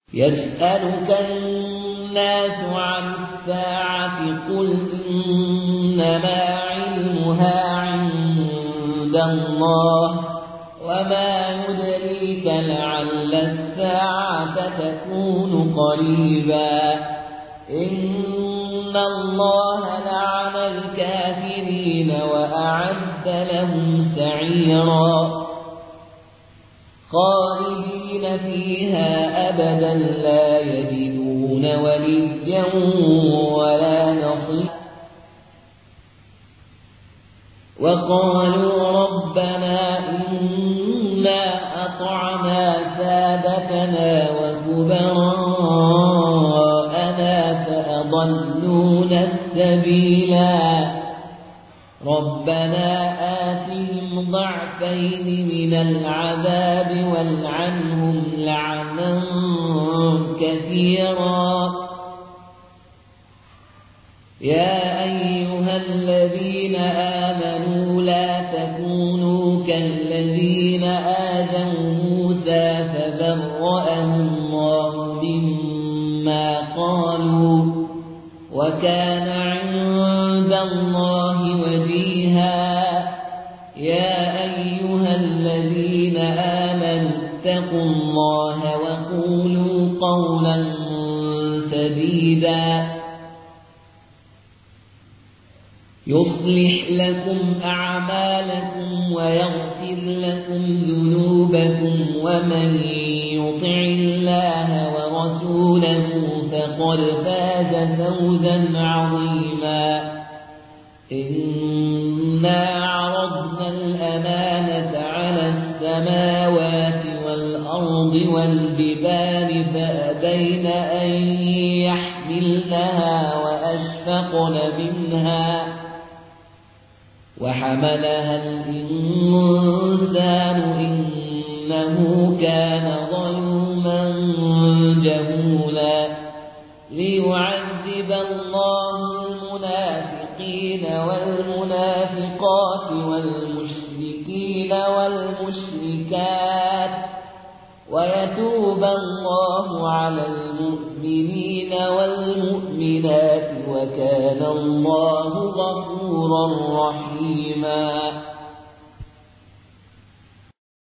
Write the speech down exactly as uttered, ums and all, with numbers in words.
يسألك الناس عن الساعة قل إنما علمها عند الله وما يدريك لعل الساعة تكون قريبا إن الله لعن الكافرين وأعد لهم سعيرا خالدين فيها أبدا لا يجدون وليا ولا نصيرا وقالوا ربنا إنا أطعنا سادتنا وكبراءنا فأضلونا السبيلا ربنا آتهم ضعفين من العذاب والعنهم لعنا كثيرا يا أيها الذين آمنوا لا تكونوا كالذين آذوا موسى فبرأه الله مما قالوا وكان عند الله وجيها يا أيها الذين آمنوا اتقوا الله وقولوا قولا سديدا يصلح لكم أعمالكم ويغفر لكم ذنوبكم ومن يطع الله ورسوله فقد فاز فوزا عظيما إنا عرضنا الأمانة على السماوات والأرض والجبال فأبين أن يحملنها وأشفقن منها وحملها الإنسان إنه كان ظلوما جهولا ليعذب الله المنافقين والمنافقات والمشركين والمشركات ويتوب الله على المؤمنين والمؤمنات وكان الله غفورا رحيما